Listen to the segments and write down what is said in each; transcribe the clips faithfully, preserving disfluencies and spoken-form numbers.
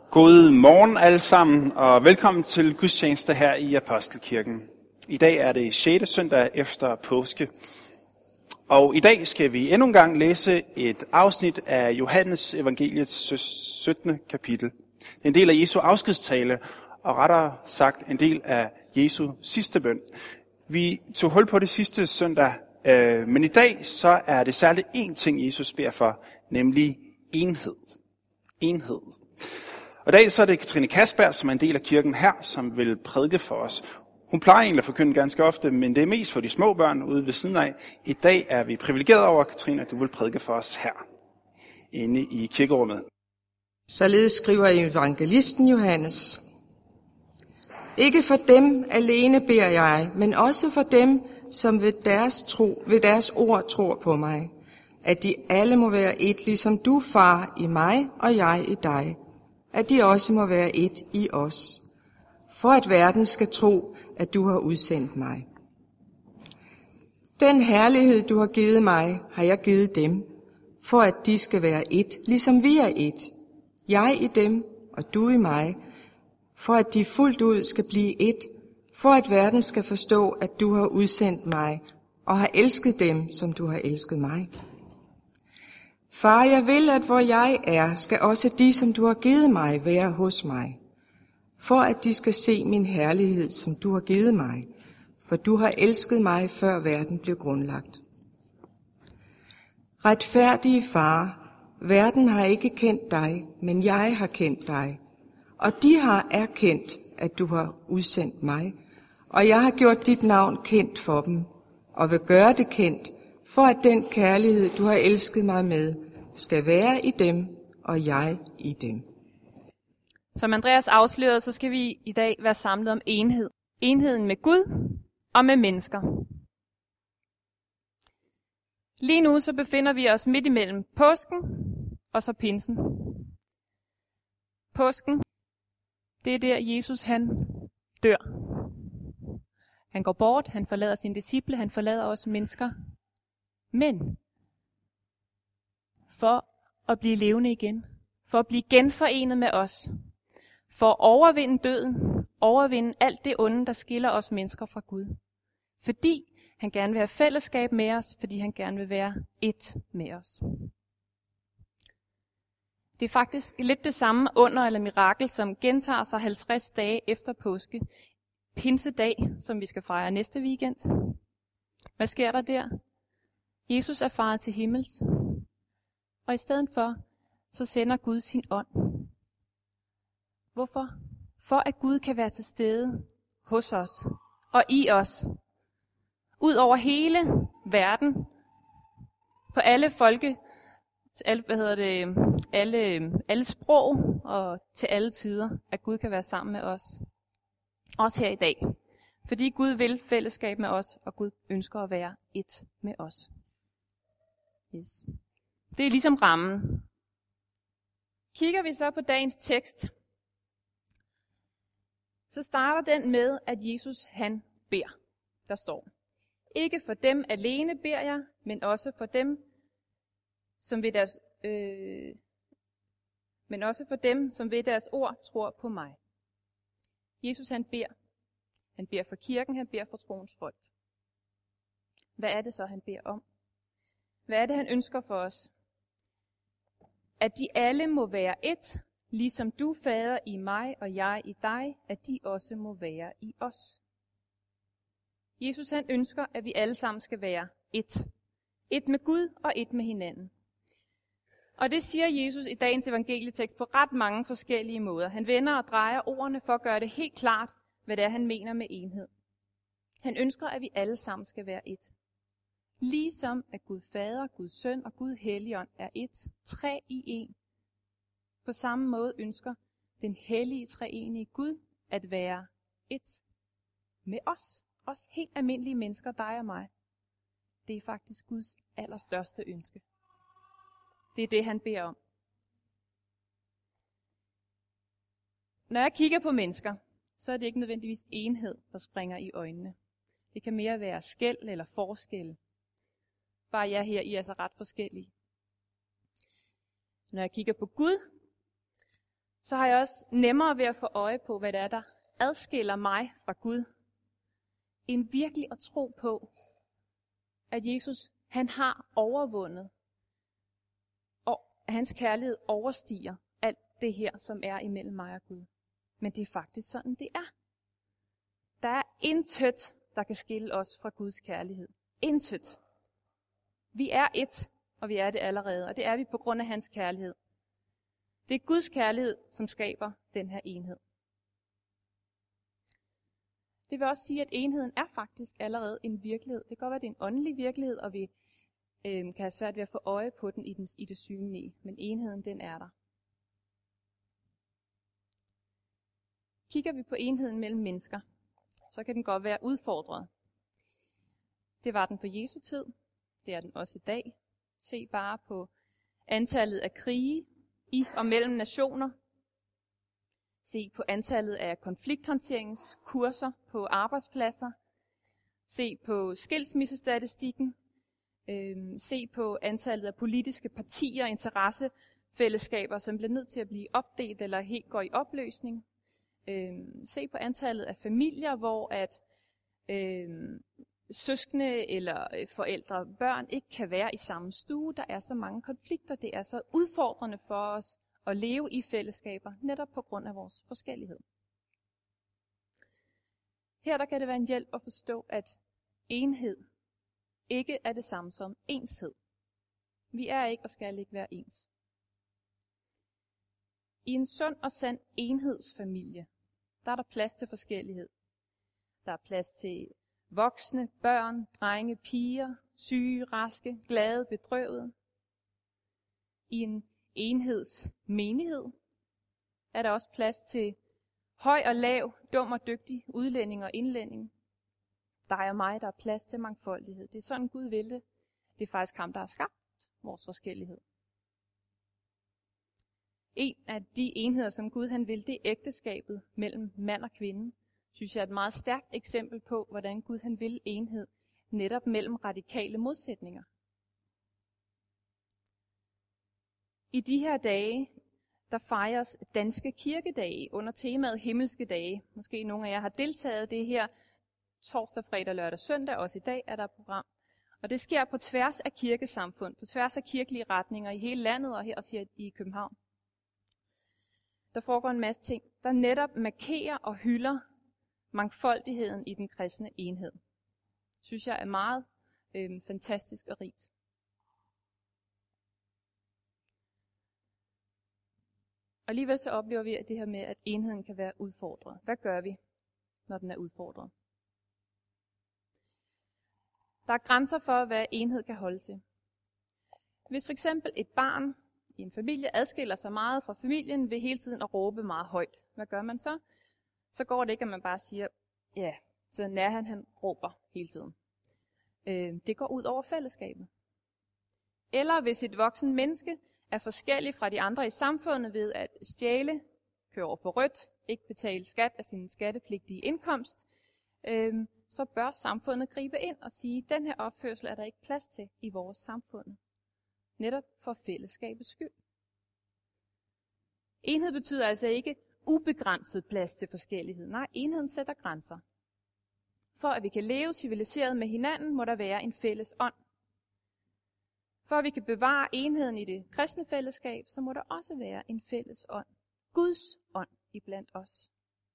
God morgen alle sammen, og velkommen til gudstjeneste her i Apostelkirken. I dag er det sjette søndag efter påske, og i dag skal vi endnu en gang læse et afsnit af Johannes evangeliets syttende kapitel. Det er en del af Jesu afskedstale, og rettere sagt en del af Jesu sidste bøn. Vi tog hul på det sidste søndag, men i dag så er det særligt én ting, Jesus beder for, nemlig enhed. Enhed. Og i dag så er det Katrine Kasberg, som er en del af kirken her, som vil prædike for os. Hun plejer egentlig at forkynde ganske ofte, men det er mest for de små børn ude ved siden af. I dag er vi privilegeret over, Katrine, at du vil prædike for os her, inde i kirkerummet. Således skriver evangelisten Johannes. Ikke for dem alene beder jeg, men også for dem, som ved deres, tro, ved deres ord tror på mig, at de alle må være et, ligesom du, far, i mig og jeg i dig, at de også må være et i os, for at verden skal tro, at du har udsendt mig. Den herlighed, du har givet mig, har jeg givet dem, for at de skal være et, ligesom vi er et. Jeg i dem, og du i mig, for at de fuldt ud skal blive et, for at verden skal forstå, at du har udsendt mig, og har elsket dem, som du har elsket mig. Far, jeg vil, at hvor jeg er, skal også de, som du har givet mig, være hos mig, for at de skal se min herlighed, som du har givet mig, for du har elsket mig, før verden blev grundlagt. Retfærdige far, verden har ikke kendt dig, men jeg har kendt dig, og de har erkendt, at du har udsendt mig, og jeg har gjort dit navn kendt for dem, og vil gøre det kendt, for at den kærlighed, du har elsket mig med, skal være i dem, og jeg i dem. Som Andreas afslørede, så skal vi i dag være samlet om enhed. Enheden med Gud og med mennesker. Lige nu så befinder vi os midt imellem påsken og så pinsen. Påsken, det er der Jesus han dør. Han går bort, han forlader sine disciple, han forlader os mennesker. Men for at blive levende igen, for at blive genforenet med os, for at overvinde døden, overvinde alt det onde, der skiller os mennesker fra Gud. Fordi han gerne vil have fællesskab med os, fordi han gerne vil være et med os. Det er faktisk lidt det samme under eller mirakel, som gentager sig halvtreds dage efter påske. Pinsedag, som vi skal fejre næste weekend. Hvad sker der der? Jesus er faret til himmels, og i stedet for, så sender Gud sin ånd. Hvorfor? For at Gud kan være til stede hos os og i os. Ud over hele verden, på alle folke, til alle, hvad hedder det, alle, alle sprog og til alle tider, at Gud kan være sammen med os. Også her i dag. Fordi Gud vil fællesskab med os, og Gud ønsker at være et med os. Yes. Det er ligesom rammen. Kigger vi så på dagens tekst, så starter den med, at Jesus han beder. Der står, ikke for dem alene beder jeg, men også for dem, som ved deres, øh, men også for dem, som ved deres ord tror på mig. Jesus han beder. Han beder for kirken, han beder for troens folk. Hvad er det så, han beder om? Hvad er det, han ønsker for os? At de alle må være et, ligesom du, Fader, i mig og jeg i dig, at de også må være i os. Jesus han ønsker, at vi alle sammen skal være et. Et med Gud og et med hinanden. Og det siger Jesus i dagens evangelietekst på ret mange forskellige måder. Han vender og drejer ordene for at gøre det helt klart, hvad det er, han mener med enhed. Han ønsker, at vi alle sammen skal være et. Ligesom at Gud Fader, Gud Søn og Gud Helligånd er et, tre i en. På samme måde ønsker den hellige treenige Gud at være et med os. Os helt almindelige mennesker, dig og mig. Det er faktisk Guds allerstørste ønske. Det er det, han beder om. Når jeg kigger på mennesker, så er det ikke nødvendigvis enhed, der springer i øjnene. Det kan mere være skel eller forskel. Bare jer her, I er så ret forskellige. Når jeg kigger på Gud, så har jeg også nemmere ved at få øje på, hvad det er, der adskiller mig fra Gud, end virkelig at tro på, at Jesus, han har overvundet, og hans kærlighed overstiger alt det her, som er imellem mig og Gud. Men det er faktisk sådan, det er. Der er intet, der kan skille os fra Guds kærlighed. Intet. Vi er et, og vi er det allerede, og det er vi på grund af hans kærlighed. Det er Guds kærlighed, som skaber den her enhed. Det vil også sige, at enheden er faktisk allerede en virkelighed. Det kan godt være, at det er en åndelig virkelighed, og vi øh, kan have svært ved at få øje på den i, den, i det synlige. Men enheden, den er der. Kigger vi på enheden mellem mennesker, så kan den godt være udfordret. Det var den på Jesu tid. Det er den også i dag. Se bare på antallet af krige i og mellem nationer. Se på antallet af konflikthåndteringskurser på arbejdspladser. Se på skilsmissestatistikken. Øhm, se på antallet af politiske partier og interessefællesskaber, som bliver nødt til at blive opdelt eller helt går i opløsning. Øhm, se på antallet af familier, hvor at øhm, søskende eller forældre og børn ikke kan være i samme stue. Der er så mange konflikter. Det er så udfordrende for os at leve i fællesskaber, netop på grund af vores forskellighed. Her der kan det være en hjælp at forstå, at enhed ikke er det samme som enshed. Vi er ikke og skal ikke være ens. I en sund og sand enhedsfamilie, der er der plads til forskellighed. Der er plads til voksne, børn, drenge, piger, syge, raske, glade, bedrøvede. I en enhedsmenighed er der også plads til høj og lav, dum og dygtig, udlænding og indlænding. Dig og mig, der er plads til mangfoldighed. Det er sådan Gud vil det. Det er faktisk ham, der har skabt vores forskellighed. En af de enheder, som Gud han vil, det er ægteskabet mellem mand og kvinde. Synes jeg er et meget stærkt eksempel på, hvordan Gud han vil enhed netop mellem radikale modsætninger. I de her dage, der fejres danske kirkedage under temaet himmelske dage. Måske nogle af jer har deltaget det her torsdag, fredag, lørdag, søndag. Også i dag er der et program. Og det sker på tværs af kirkesamfund, på tværs af kirkelige retninger i hele landet og her også her i København. Der foregår en masse ting, der netop markerer og hylder mangfoldigheden i den kristne enhed. Synes jeg er meget øh, fantastisk og rigt. Og alligevel så oplever vi at det her med, at enheden kan være udfordret. Hvad gør vi, når den er udfordret? Der er grænser for, hvad enhed kan holde til. Hvis for eksempel et barn i en familie adskiller sig meget fra familien ved hele tiden at råbe meget højt, hvad gør man så? Så går det ikke, at man bare siger, ja, så nær han, han råber hele tiden. Øh, det går ud over fællesskabet. Eller hvis et voksen menneske er forskellig fra de andre i samfundet ved at stjæle, køre over på rødt, ikke betale skat af sin skattepligtige indkomst, øh, så bør samfundet gribe ind og sige, at den her opførsel er der ikke plads til i vores samfund. Netop for fællesskabets skyld. Enhed betyder altså ikke ubegrænset plads til forskellighed. Nej, enheden sætter grænser. For at vi kan leve civiliseret med hinanden, må der være en fælles ånd. For at vi kan bevare enheden i det kristne fællesskab, så må der også være en fælles ånd. Guds ånd iblandt os.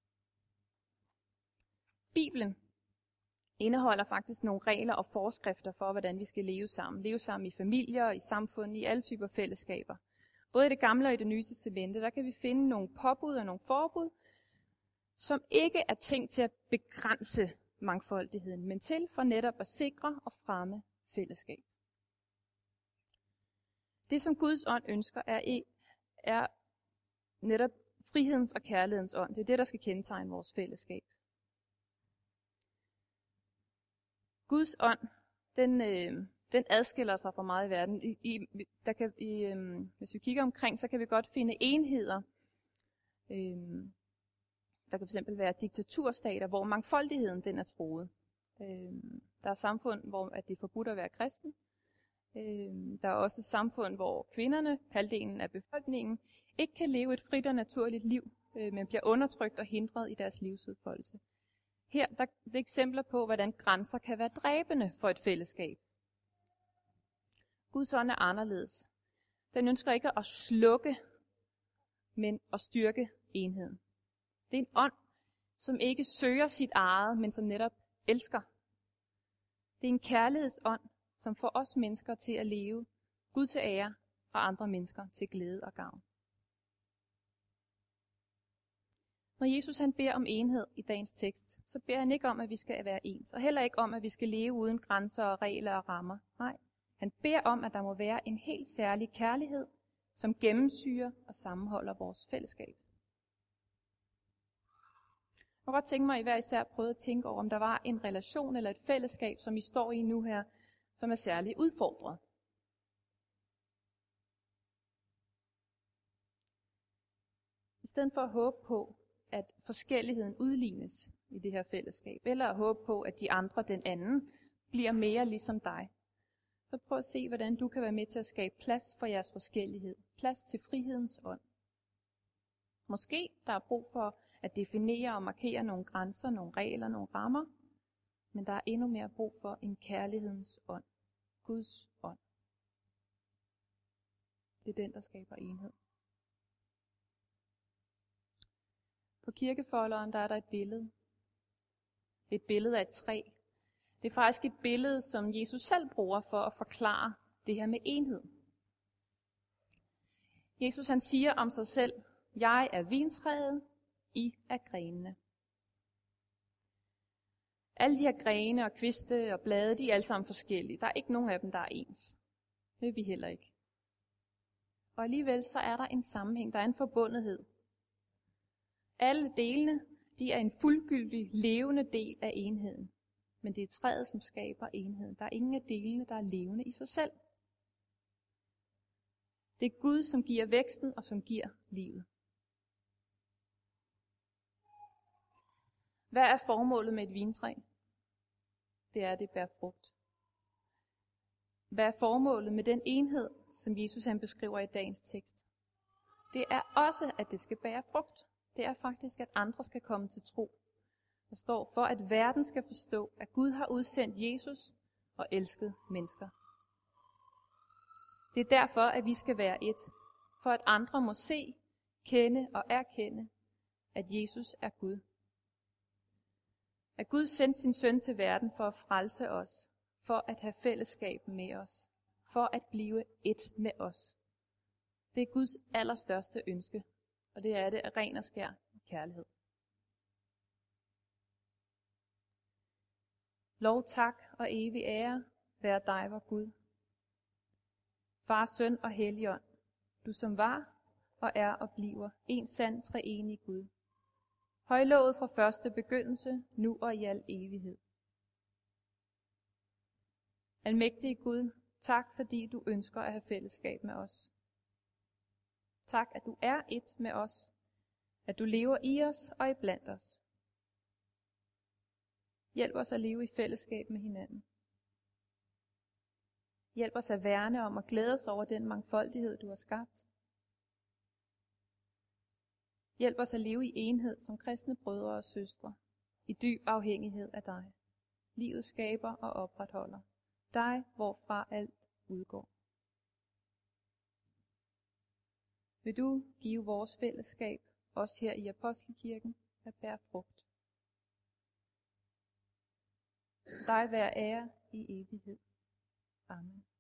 Bibelen indeholder faktisk nogle regler og forskrifter for, hvordan vi skal leve sammen. Leve sammen i familier, i samfund, i alle typer fællesskaber. Både i det gamle og i det nye testamente, der kan vi finde nogle påbud og nogle forbud, som ikke er tænkt til at begrænse mangfoldigheden, men til for netop at sikre og fremme fællesskab. Det, som Guds ånd ønsker, er, er netop frihedens og kærlighedens ånd. Det er det, der skal kendetegne vores fællesskab. Guds ånd, den, øh, den adskiller sig fra meget i verden. I, i, der kan, i, øh, hvis vi kigger omkring, så kan vi godt finde enheder. Øh, der kan fx være diktaturstater, hvor mangfoldigheden den er truet. Øh, der er samfund, hvor at det er forbudt at være kristen. Øh, der er også et samfund, hvor kvinderne, halvdelen af befolkningen, ikke kan leve et frit og naturligt liv, øh, men bliver undertrykt og hindret i deres livsudfoldelse. Her der er eksempler på, hvordan grænser kan være dræbende for et fællesskab. Guds ånd er anderledes. Den ønsker ikke at slukke, men at styrke enheden. Det er en ånd, som ikke søger sit eget, men som netop elsker. Det er en kærlighedsånd, som får os mennesker til at leve Gud til ære og andre mennesker til glæde og gavn. Når Jesus han beder om enhed i dagens tekst, så beder han ikke om, at vi skal være ens, og heller ikke om, at vi skal leve uden grænser og regler og rammer. Nej, han beder om, at der må være en helt særlig kærlighed, som gennemsyrer og sammenholder vores fællesskab. Jeg kunne godt tænke mig, at I hver især prøvede at tænke over, om der var en relation eller et fællesskab, som I står i nu her, som er særligt udfordret. I stedet for at håbe på, at forskelligheden udlignes i det her fællesskab, eller at håbe på, at de andre, den anden, bliver mere ligesom dig, så prøv at se, hvordan du kan være med til at skabe plads for jeres forskellighed. Plads til frihedens ånd. Måske der er brug for at definere og markere nogle grænser, nogle regler, nogle rammer, men der er endnu mere brug for en kærlighedens ånd. Guds ånd. Det er den, der skaber enhed. På kirkefolderen der er der et billede. Et billede af et træ. Det er faktisk et billede, som Jesus selv bruger for at forklare det her med enhed. Jesus han siger om sig selv, jeg er vintræet, I er grenene. Alle de her grene og kviste og blade, de er alle sammen forskellige. Der er ikke nogen af dem, der er ens. Det er vi heller ikke. Og alligevel så er der en sammenhæng, der er en forbundethed. Alle delene, de er en fuldgyldig, levende del af enheden. Men det er træet, som skaber enheden. Der er ingen af delene, der er levende i sig selv. Det er Gud, som giver væksten og som giver livet. Hvad er formålet med et vintræ? Det er, at det bærer frugt. Hvad er formålet med den enhed, som Jesus han beskriver i dagens tekst? Det er også, at det skal bære frugt. Det er faktisk, at andre skal komme til tro. Der står for, at verden skal forstå, at Gud har udsendt Jesus og elsket mennesker. Det er derfor, at vi skal være et, for at andre må se, kende og erkende, at Jesus er Gud. At Gud sendte sin søn til verden for at frelse os, for at have fællesskab med os, for at blive et med os. Det er Guds allerstørste ønske, og det er det af ren og skær kærlighed. Lov, tak og evig ære være dig, vor Gud. Far, søn og helligånd, du som var og er og bliver en sand treenig Gud. Højlovet fra første begyndelse, nu og i al evighed. Almægtige Gud, tak fordi du ønsker at have fællesskab med os. Tak, at du er et med os, at du lever i os og iblandt os. Hjælp os at leve i fællesskab med hinanden. Hjælp os at værne om og glæde os over den mangfoldighed, du har skabt. Hjælp os at leve i enhed som kristne brødre og søstre, i dyb afhængighed af dig. Livet skaber og opretholder. Dig, hvorfra alt udgår. Vil du give vores fællesskab, også her i Apostelkirken, at bære frugt. Dig være ære i evighed. Amen.